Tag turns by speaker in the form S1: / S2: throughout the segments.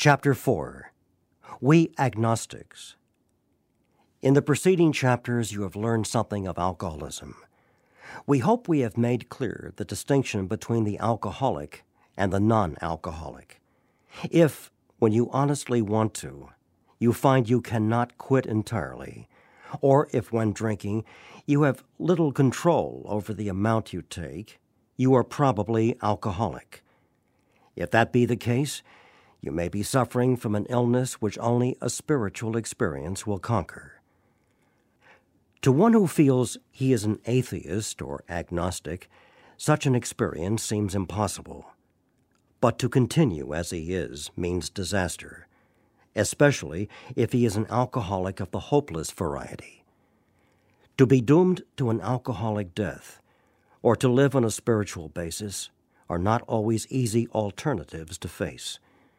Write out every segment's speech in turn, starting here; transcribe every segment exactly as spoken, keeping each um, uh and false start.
S1: Chapter four. We Agnostics. In the preceding chapters, you have learned something of alcoholism. We hope we have made clear the distinction between the alcoholic and the non-alcoholic. If, when you honestly want to, you find you cannot quit entirely, or if when drinking you have little control over the amount you take, you are probably alcoholic. If that be the case, you may be suffering from an illness which only a spiritual experience will conquer. To one who feels he is an atheist or agnostic, such an experience seems impossible. But to continue as he is means disaster, especially if he is an alcoholic of the hopeless variety. To be doomed to an alcoholic death, or to live on a spiritual basis, are not always easy alternatives to face.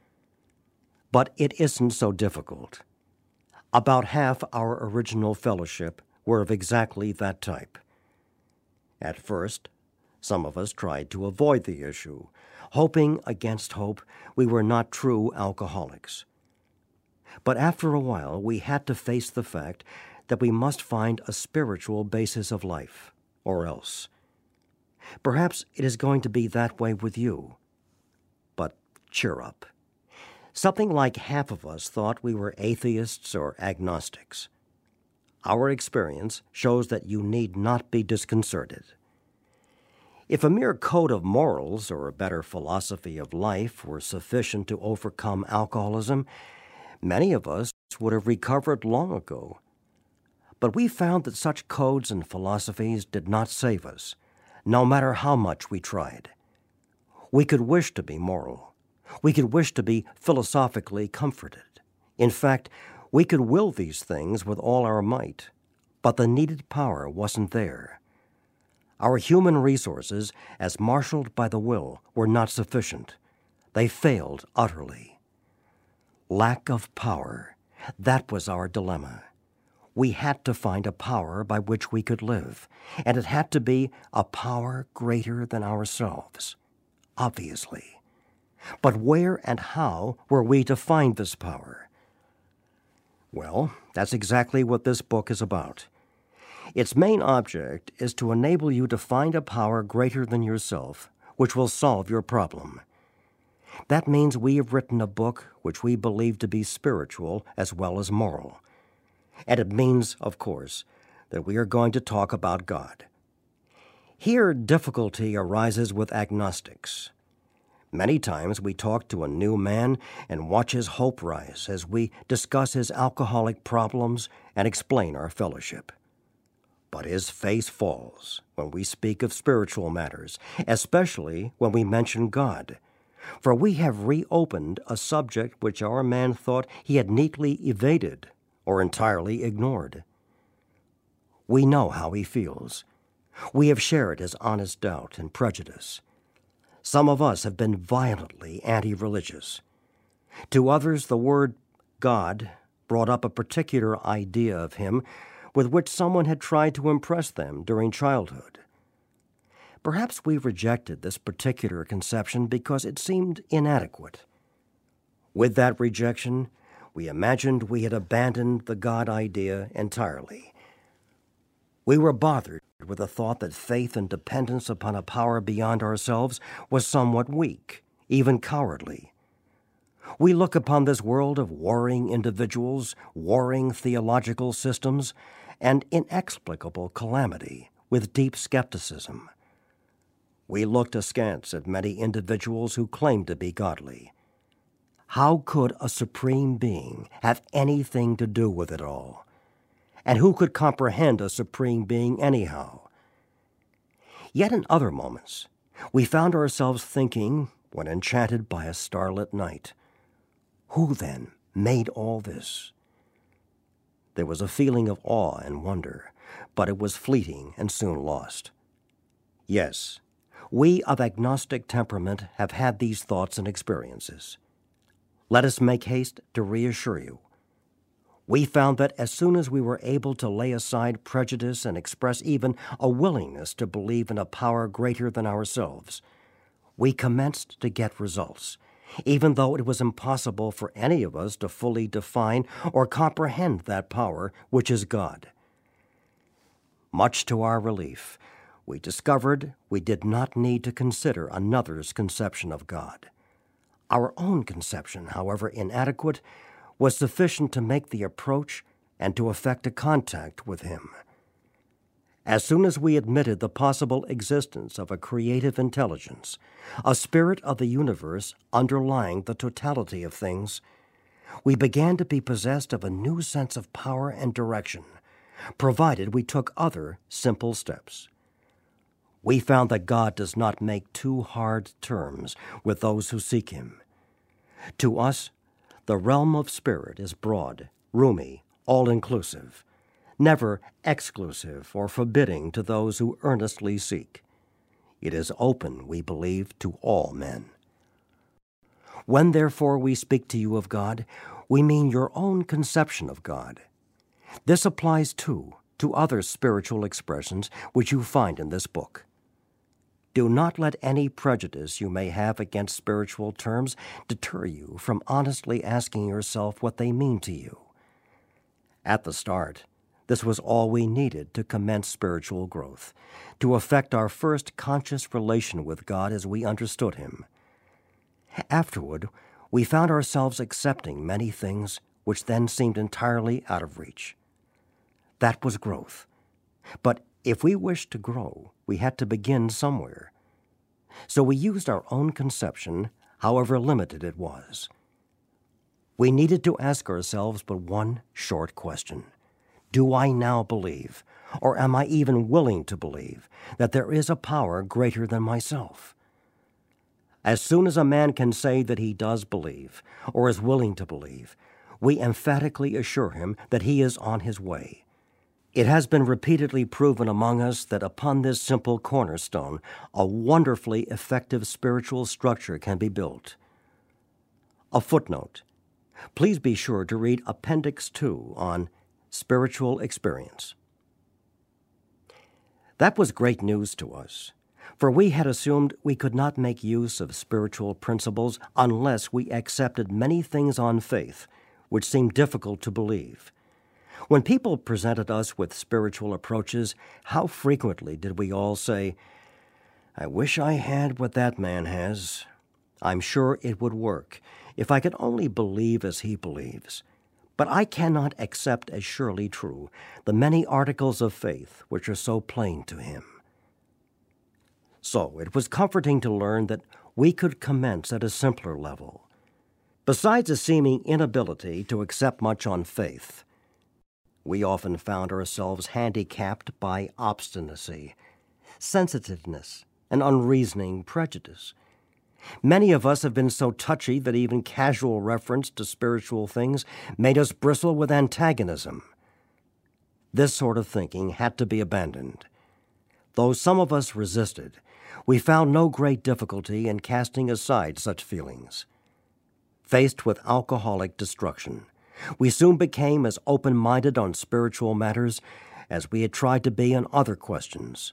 S1: But it isn't so difficult. About half our original fellowship were of exactly that type. At first, some of us tried to avoid the issue, hoping against hope we were not true alcoholics. But after a while, we had to face the fact that we must find a spiritual basis of life, or else. Perhaps it is going to be that way with you. But cheer up. Something like half of us thought we were atheists or agnostics. Our experience shows that you need not be disconcerted. If a mere code of morals or a better philosophy of life were sufficient to overcome alcoholism, many of us would have recovered long ago. But we found that such codes and philosophies did not save us, no matter how much we tried. We could wish to be moral. We could wish to be philosophically comforted. In fact, we could will these things with all our might, but the needed power wasn't there. Our human resources, as marshaled by the will, were not sufficient. They failed utterly. Lack of power, that was our dilemma. We had to find a power by which we could live, and it had to be a power greater than ourselves, obviously. But where and how were we to find this power? Well, that's exactly what this book is about. Its main object is to enable you to find a power greater than yourself, which will solve your problem. That means we have written a book which we believe to be spiritual as well as moral. And it means, of course, that we are going to talk about God. Here, difficulty arises with agnostics. Many times we talk to a new man and watch his hope rise as we discuss his alcoholic problems and explain our fellowship. But his face falls when we speak of spiritual matters, especially when we mention God. For we have reopened a subject which our man thought he had neatly evaded or entirely ignored. We know how he feels. We have shared his honest doubt and prejudice. Some of us have been violently anti-religious. To others, the word God brought up a particular idea of him with which someone had tried to impress them during childhood. Perhaps we rejected this particular conception because it seemed inadequate. With that rejection, we imagined we had abandoned the God idea entirely. We were bothered with the thought that faith and dependence upon a power beyond ourselves was somewhat weak, even cowardly. We look upon this world of warring individuals, warring theological systems, and inexplicable calamity with deep skepticism. We looked askance at many individuals who claimed to be godly. How could a supreme being have anything to do with it all? And who could comprehend a supreme being anyhow? Yet in other moments, we found ourselves thinking, when enchanted by a starlit night, who then made all this? There was a feeling of awe and wonder, but it was fleeting and soon lost. Yes, we of agnostic temperament have had these thoughts and experiences. Let us make haste to reassure you. We found that as soon as we were able to lay aside prejudice and express even a willingness to believe in a power greater than ourselves, we commenced to get results, even though it was impossible for any of us to fully define or comprehend that power which is God. Much to our relief, we discovered we did not need to consider another's conception of God. Our own conception, however inadequate, was sufficient to make the approach and to effect a contact with Him. As soon as we admitted the possible existence of a creative intelligence, a spirit of the universe underlying the totality of things, we began to be possessed of a new sense of power and direction, provided we took other simple steps. We found that God does not make too hard terms with those who seek Him. To us, the realm of spirit is broad, roomy, all-inclusive, never exclusive or forbidding to those who earnestly seek. It is open, we believe, to all men. When, therefore, we speak to you of God, we mean your own conception of God. This applies, too, to other spiritual expressions which you find in this book. Do not let any prejudice you may have against spiritual terms deter you from honestly asking yourself what they mean to you. At the start, this was all we needed to commence spiritual growth, to effect our first conscious relation with God as we understood Him. Afterward, we found ourselves accepting many things which then seemed entirely out of reach. That was growth. But if we wished to grow, we had to begin somewhere. So we used our own conception, however limited it was. We needed to ask ourselves but one short question. Do I now believe, or am I even willing to believe, that there is a power greater than myself? As soon as a man can say that he does believe, or is willing to believe, we emphatically assure him that he is on his way. It has been repeatedly proven among us that upon this simple cornerstone, a wonderfully effective spiritual structure can be built. A footnote. Please be sure to read Appendix two on spiritual experience. That was great news to us, for we had assumed we could not make use of spiritual principles unless we accepted many things on faith which seemed difficult to believe. When people presented us with spiritual approaches, how frequently did we all say, "I wish I had what that man has. I'm sure it would work if I could only believe as he believes. But I cannot accept as surely true the many articles of faith which are so plain to him." So it was comforting to learn that we could commence at a simpler level. Besides a seeming inability to accept much on faith, we often found ourselves handicapped by obstinacy, sensitiveness, and unreasoning prejudice. Many of us have been so touchy that even casual reference to spiritual things made us bristle with antagonism. This sort of thinking had to be abandoned. Though some of us resisted, we found no great difficulty in casting aside such feelings. Faced with alcoholic destruction, we soon became as open-minded on spiritual matters as we had tried to be on other questions.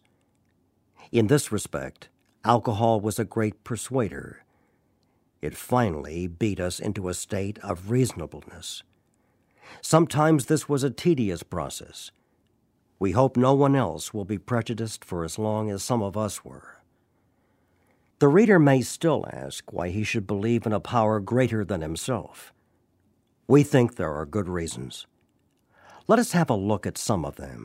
S1: In this respect, alcohol was a great persuader. It finally beat us into a state of reasonableness. Sometimes this was a tedious process. We hope no one else will be prejudiced for as long as some of us were. The reader may still ask why he should believe in a power greater than himself. We think there are good reasons. Let us have a look at some of them.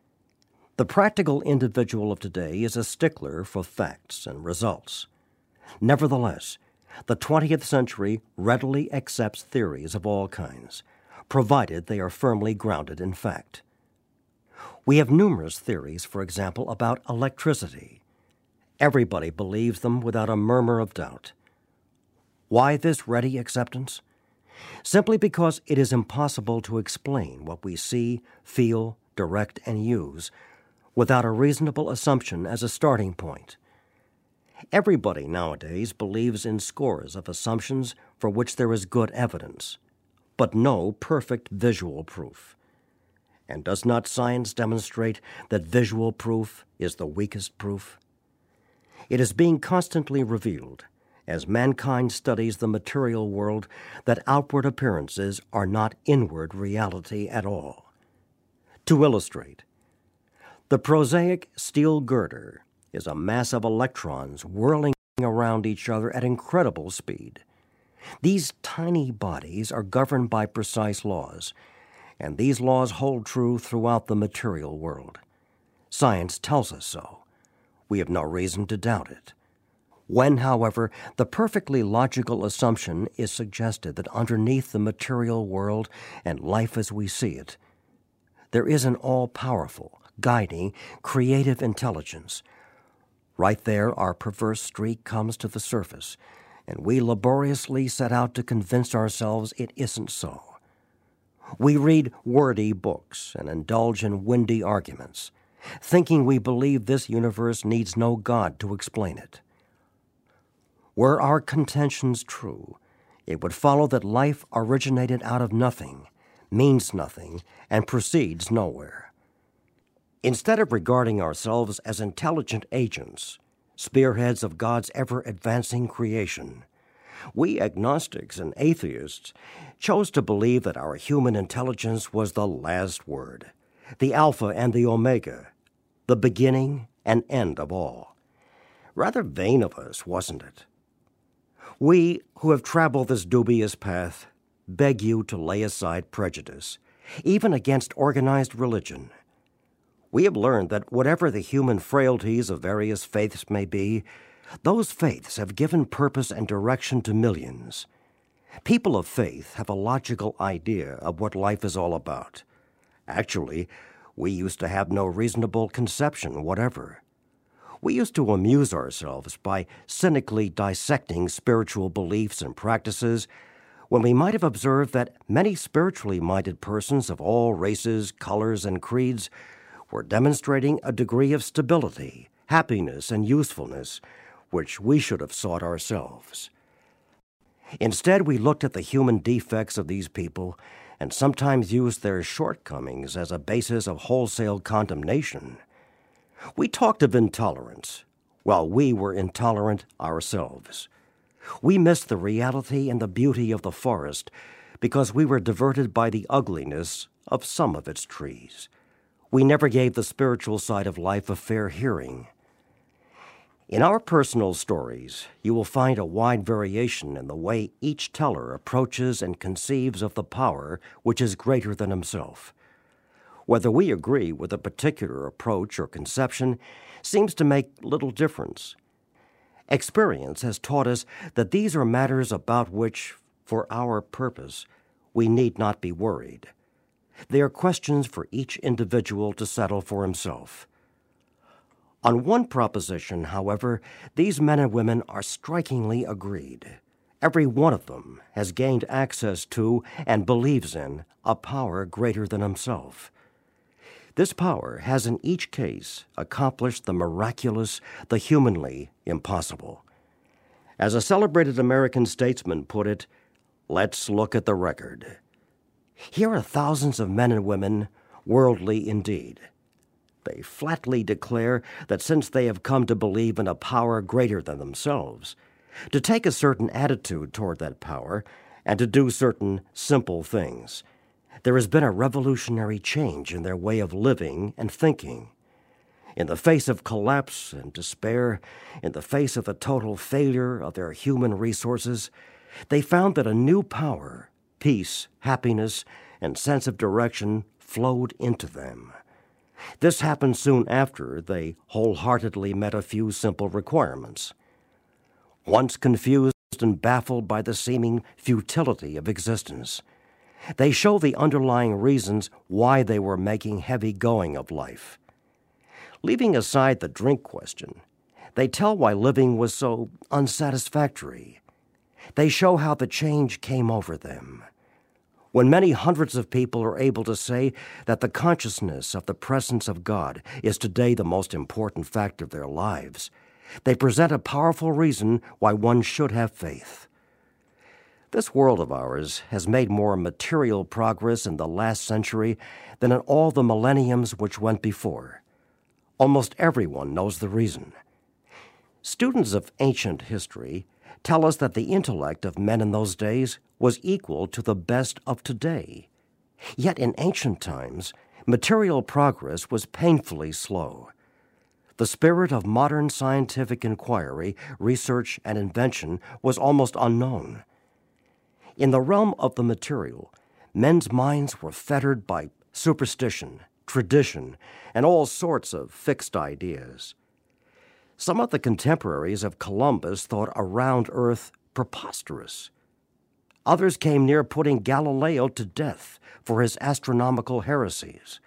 S1: The practical individual of today is a stickler for facts and results. Nevertheless, the twentieth century readily accepts theories of all kinds, provided they are firmly grounded in fact. We have numerous theories, for example, about electricity. Everybody believes them without a murmur of doubt. Why this ready acceptance? Simply because it is impossible to explain what we see, feel, direct, and use without a reasonable assumption as a starting point. Everybody nowadays believes in scores of assumptions for which there is good evidence, but no perfect visual proof. And does not science demonstrate that visual proof is the weakest proof? It is being constantly revealed, as mankind studies the material world, that outward appearances are not inward reality at all. To illustrate, the prosaic steel girder is a mass of electrons whirling around each other at incredible speed. These tiny bodies are governed by precise laws, and these laws hold true throughout the material world. Science tells us so. We have no reason to doubt it. When, however, the perfectly logical assumption is suggested that underneath the material world and life as we see it, there is an all-powerful, guiding, creative intelligence, right there our perverse streak comes to the surface, and we laboriously set out to convince ourselves it isn't so. We read wordy books and indulge in windy arguments, thinking we believe this universe needs no God to explain it. Were our contentions true, it would follow that life originated out of nothing, means nothing, and proceeds nowhere. Instead of regarding ourselves as intelligent agents, spearheads of God's ever-advancing creation, we agnostics and atheists chose to believe that our human intelligence was the last word, the Alpha and the Omega, the beginning and end of all. Rather vain of us, wasn't it? We, who have traveled this dubious path, beg you to lay aside prejudice, even against organized religion. We have learned that whatever the human frailties of various faiths may be, those faiths have given purpose and direction to millions. People of faith have a logical idea of what life is all about. Actually, we used to have no reasonable conception whatever. We used to amuse ourselves by cynically dissecting spiritual beliefs and practices when we might have observed that many spiritually minded persons of all races, colors, and creeds were demonstrating a degree of stability, happiness, and usefulness which we should have sought ourselves. Instead, we looked at the human defects of these people and sometimes used their shortcomings as a basis of wholesale condemnation. We talked of intolerance, while we were intolerant ourselves. We missed the reality and the beauty of the forest because we were diverted by the ugliness of some of its trees. We never gave the spiritual side of life a fair hearing. In our personal stories, you will find a wide variation in the way each teller approaches and conceives of the power which is greater than himself. Whether we agree with a particular approach or conception seems to make little difference. Experience has taught us that these are matters about which, for our purpose, we need not be worried. They are questions for each individual to settle for himself. On one proposition, however, these men and women are strikingly agreed. Every one of them has gained access to and believes in a power greater than himself. This power has in each case accomplished the miraculous, the humanly impossible. As a celebrated American statesman put it, let's look at the record. Here are thousands of men and women, worldly indeed. They flatly declare that since they have come to believe in a power greater than themselves, to take a certain attitude toward that power, and to do certain simple things, there has been a revolutionary change in their way of living and thinking. In the face of collapse and despair, in the face of the total failure of their human resources, they found that a new power, peace, happiness, and sense of direction flowed into them. This happened soon after they wholeheartedly met a few simple requirements. Once confused and baffled by the seeming futility of existence, they show the underlying reasons why they were making heavy going of life. Leaving aside the drink question, they tell why living was so unsatisfactory. They show how the change came over them. When many hundreds of people are able to say that the consciousness of the presence of God is today the most important fact of their lives, they present a powerful reason why one should have faith. This world of ours has made more material progress in the last century than in all the millenniums which went before. Almost everyone knows the reason. Students of ancient history tell us that the intellect of men in those days was equal to the best of today. Yet in ancient times, material progress was painfully slow. The spirit of modern scientific inquiry, research, and invention was almost unknown. In the realm of the material, men's minds were fettered by superstition, tradition, and all sorts of fixed ideas. Some of the contemporaries of Columbus thought a round earth preposterous. Others came near putting Galileo to death for his astronomical heresies.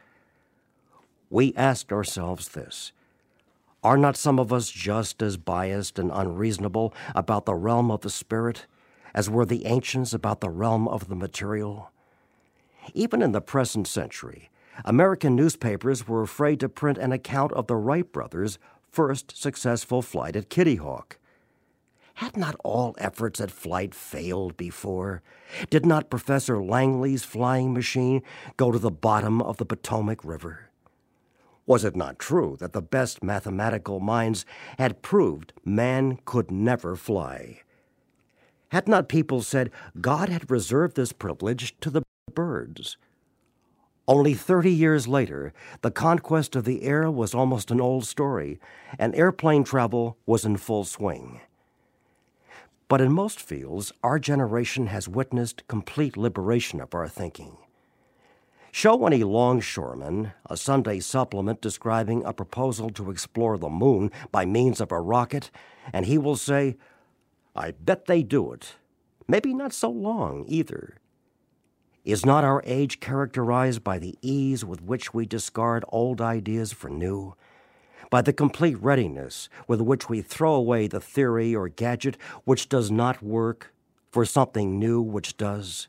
S1: We asked ourselves this: are not some of us just as biased and unreasonable about the realm of the spirit as were the ancients about the realm of the material? Even in the present century, American newspapers were afraid to print an account of the Wright brothers' first successful flight at Kitty Hawk. Had not all efforts at flight failed before? Did not Professor Langley's flying machine go to the bottom of the Potomac River? Was it not true that the best mathematical minds had proved man could never fly? Had not people said God had reserved this privilege to the birds? Only thirty years later, the conquest of the air was almost an old story, and airplane travel was in full swing. But in most fields, our generation has witnessed complete liberation of our thinking. Show any longshoreman a Sunday supplement describing a proposal to explore the moon by means of a rocket, and he will say, "I bet they do it. Maybe not so long, either." Is not our age characterized by the ease with which we discard old ideas for new? By the complete readiness with which we throw away the theory or gadget which does not work for something new which does?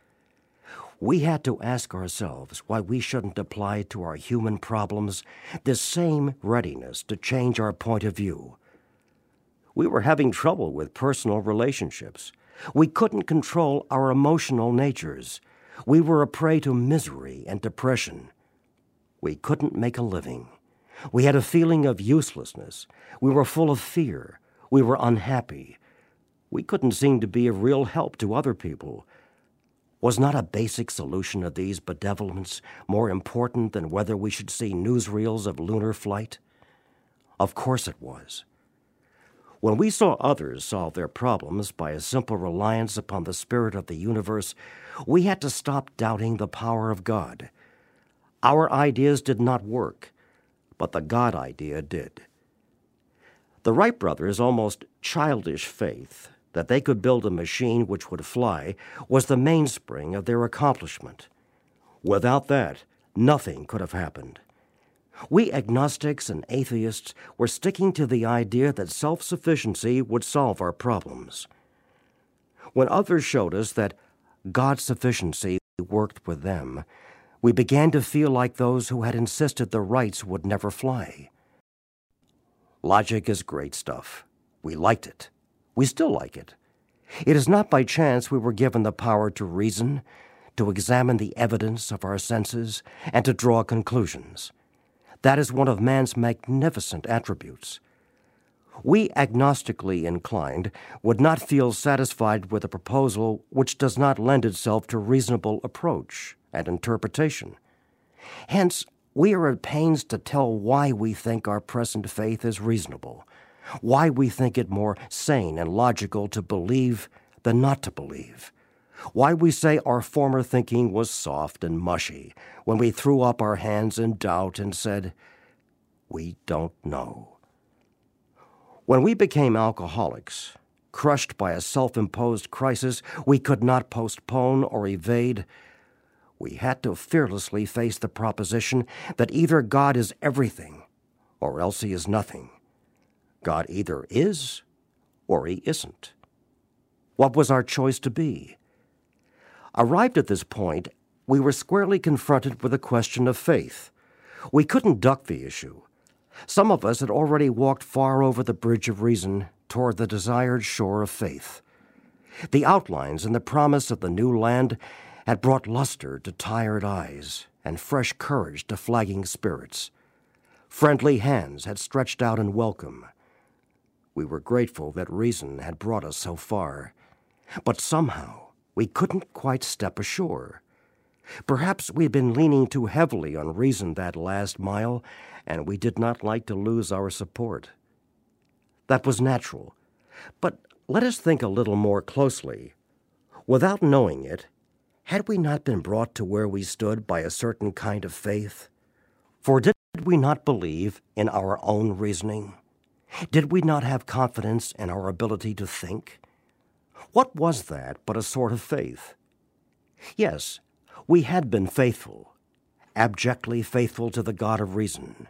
S1: We had to ask ourselves why we shouldn't apply to our human problems this same readiness to change our point of view. We were having trouble with personal relationships. We couldn't control our emotional natures. We were a prey to misery and depression. We couldn't make a living. We had a feeling of uselessness. We were full of fear. We were unhappy. We couldn't seem to be of real help to other people. Was not a basic solution of these bedevilments more important than whether we should see newsreels of lunar flight? Of course it was. When we saw others solve their problems by a simple reliance upon the spirit of the universe, we had to stop doubting the power of God. Our ideas did not work, but the God idea did. The Wright brothers' almost childish faith that they could build a machine which would fly was the mainspring of their accomplishment. Without that, nothing could have happened. We agnostics and atheists were sticking to the idea that self-sufficiency would solve our problems. When others showed us that God's sufficiency worked with them, we began to feel like those who had insisted the Wrights would never fly. Logic is great stuff. We liked it. We still like it. It is not by chance we were given the power to reason, to examine the evidence of our senses, and to draw conclusions. That is one of man's magnificent attributes. We, agnostically inclined, would not feel satisfied with a proposal which does not lend itself to reasonable approach and interpretation. Hence, we are at pains to tell why we think our present faith is reasonable, why we think it more sane and logical to believe than not to believe, why we say our former thinking was soft and mushy when we threw up our hands in doubt and said, "We don't know." When we became alcoholics, crushed by a self-imposed crisis we could not postpone or evade, we had to fearlessly face the proposition that either God is everything or else he is nothing. God either is or he isn't. What was our choice to be? Arrived at this point, we were squarely confronted with the question of faith. We couldn't duck the issue. Some of us had already walked far over the bridge of reason toward the desired shore of faith. The outlines and the promise of the new land had brought luster to tired eyes and fresh courage to flagging spirits. Friendly hands had stretched out in welcome. We were grateful that reason had brought us so far. But somehow, we couldn't quite step ashore. Perhaps we'd been leaning too heavily on reason that last mile, and we did not like to lose our support. That was natural. But let us think a little more closely. Without knowing it, had we not been brought to where we stood by a certain kind of faith? For did we not believe in our own reasoning? Did we not have confidence in our ability to think? What was that but a sort of faith? Yes, we had been faithful, abjectly faithful to the God of reason.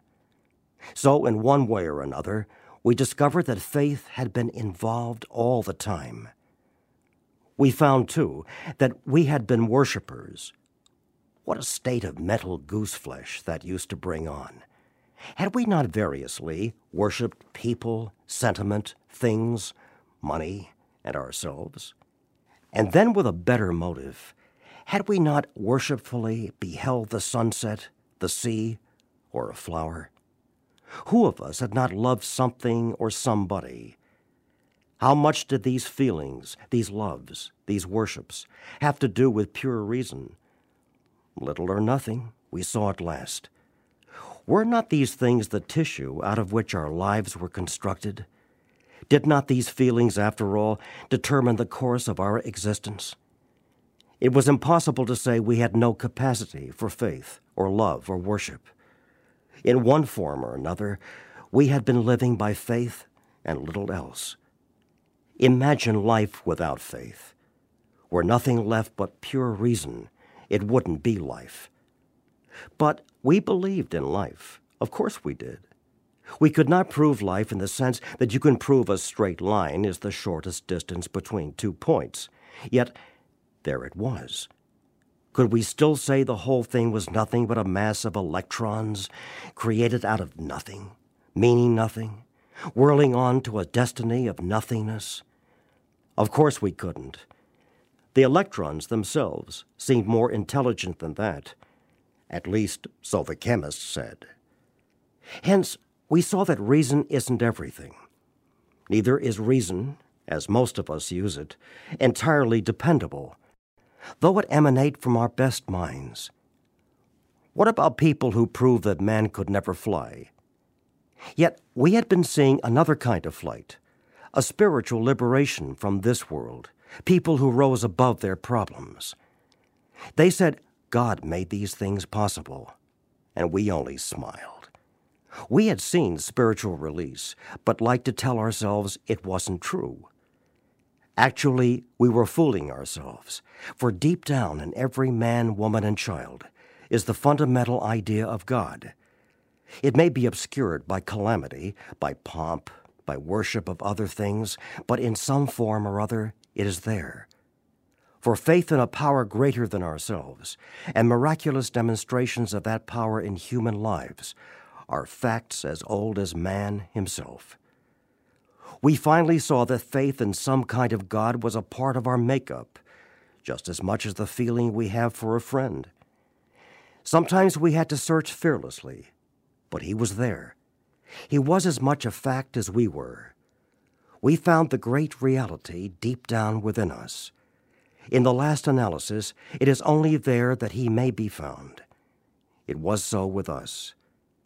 S1: So, in one way or another, we discovered that faith had been involved all the time. We found, too, that we had been worshipers. What a state of mental gooseflesh that used to bring on. Had we not variously worshipped people, sentiment, things, money, and ourselves? And then with a better motive, had we not worshipfully beheld the sunset, the sea, or a flower? Who of us had not loved something or somebody? How much did these feelings, these loves, these worships, have to do with pure reason? Little or nothing, we saw at last. Were not these things the tissue out of which our lives were constructed? Did not these feelings, after all, determine the course of our existence? It was impossible to say we had no capacity for faith or love or worship. In one form or another, we had been living by faith and little else. Imagine life without faith. Were nothing left but pure reason, it wouldn't be life. But we believed in life. Of course we did. We could not prove life in the sense that you can prove a straight line is the shortest distance between two points. Yet, there it was. Could we still say the whole thing was nothing but a mass of electrons, created out of nothing, meaning nothing, whirling on to a destiny of nothingness? Of course we couldn't. The electrons themselves seemed more intelligent than that. At least, so the chemists said. Hence, we saw that reason isn't everything. Neither is reason, as most of us use it, entirely dependable, though it emanate from our best minds. What about people who prove that man could never fly? Yet we had been seeing another kind of flight, a spiritual liberation from this world, people who rose above their problems. They said God made these things possible, and we only smiled. We had seen spiritual release, but liked to tell ourselves it wasn't true. Actually, we were fooling ourselves, for deep down in every man, woman, and child is the fundamental idea of God. It may be obscured by calamity, by pomp, by worship of other things, but in some form or other it is there. For faith in a power greater than ourselves, and miraculous demonstrations of that power in human lives, are facts as old as man himself. We finally saw that faith in some kind of God was a part of our makeup, just as much as the feeling we have for a friend. Sometimes we had to search fearlessly, but he was there. He was as much a fact as we were. We found the great reality deep down within us. In the last analysis, it is only there that he may be found. It was so with us.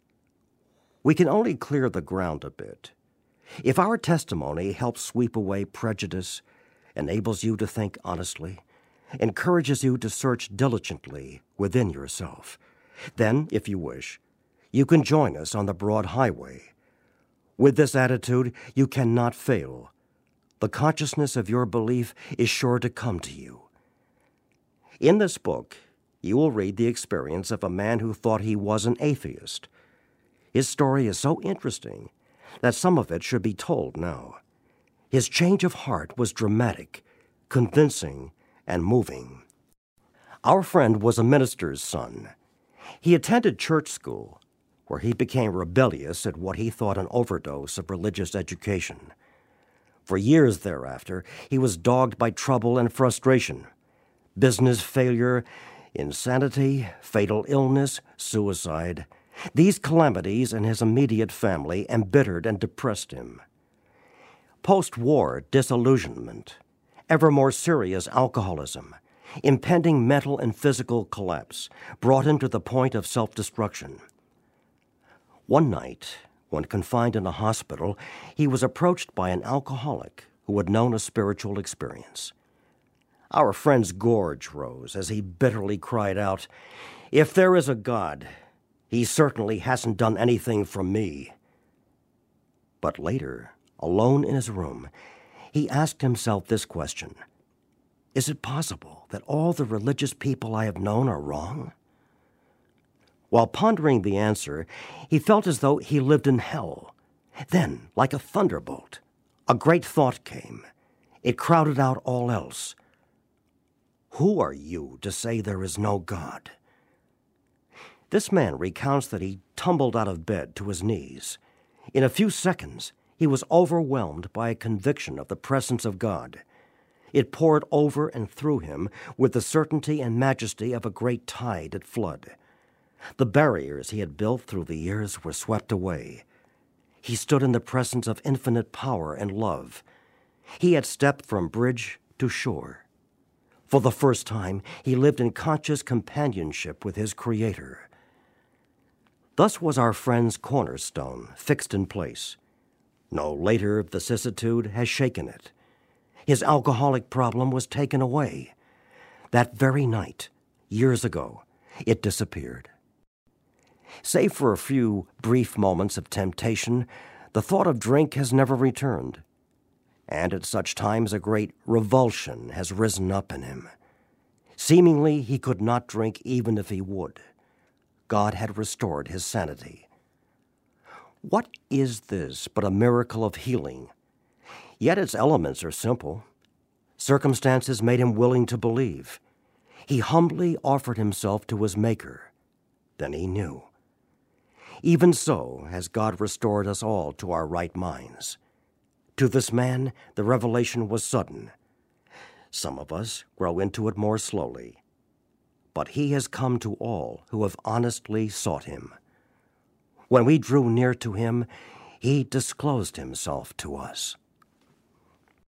S1: We can only clear the ground a bit. If our testimony helps sweep away prejudice, enables you to think honestly, encourages you to search diligently within yourself, then, if you wish, you can join us on the broad highway. With this attitude, you cannot fail. The consciousness of your belief is sure to come to you. In this book, you will read the experience of a man who thought he was an atheist. His story is so interesting that some of it should be told now. His change of heart was dramatic, convincing, and moving. Our friend was a minister's son. He attended church school, where he became rebellious at what he thought an overdose of religious education. For years thereafter, he was dogged by trouble and frustration, business failure, insanity, fatal illness, suicide. These calamities in his immediate family embittered and depressed him. Post-war disillusionment, ever more serious alcoholism, impending mental and physical collapse brought him to the point of self-destruction. One night, when confined in a hospital, he was approached by an alcoholic who had known a spiritual experience. Our friend's gorge rose as he bitterly cried out, "If there is a God, he certainly hasn't done anything for me." But later, alone in his room, he asked himself this question: is it possible that all the religious people I have known are wrong? While pondering the answer, he felt as though he lived in hell. Then, like a thunderbolt, a great thought came. It crowded out all else. Who are you to say there is no God? This man recounts that he tumbled out of bed to his knees. In a few seconds, he was overwhelmed by a conviction of the presence of God. It poured over and through him with the certainty and majesty of a great tide at flood. The barriers he had built through the years were swept away. He stood in the presence of infinite power and love. He had stepped from bridge to shore. For the first time, he lived in conscious companionship with his Creator. Thus was our friend's cornerstone fixed in place. No later vicissitude has shaken it. His alcoholic problem was taken away. That very night, years ago, it disappeared. Save for a few brief moments of temptation, the thought of drink has never returned. And at such times a great revulsion has risen up in him. Seemingly he could not drink even if he would. God had restored his sanity. What is this but a miracle of healing? Yet its elements are simple. Circumstances made him willing to believe. He humbly offered himself to his Maker. Then he knew. Even so has God restored us all to our right minds. To this man, the revelation was sudden. Some of us grow into it more slowly. But he has come to all who have honestly sought him. When we drew near to him, he disclosed himself to us.